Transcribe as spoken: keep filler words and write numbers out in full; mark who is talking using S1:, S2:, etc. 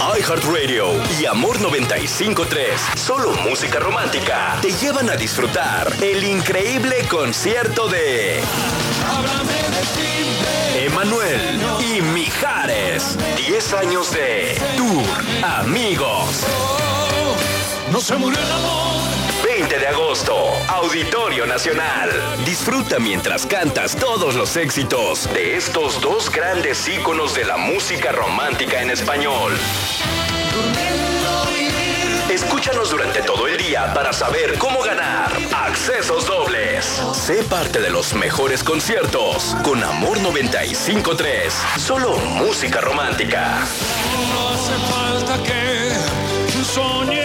S1: iHeartRadio y Amor noventa y cinco punto tres, solo música romántica, te llevan a disfrutar el increíble concierto de Emmanuel y Mijares. diez años de Tour Amigos.
S2: No se murió el amor.
S1: veinte de agosto, Auditorio Nacional. Disfruta mientras cantas todos los éxitos de estos dos grandes íconos de la música romántica en español. Escúchanos durante todo el día para saber cómo ganar accesos dobles. Sé parte de los mejores conciertos con Amor noventa y cinco punto tres. Solo música romántica.
S2: No hace falta que soñe.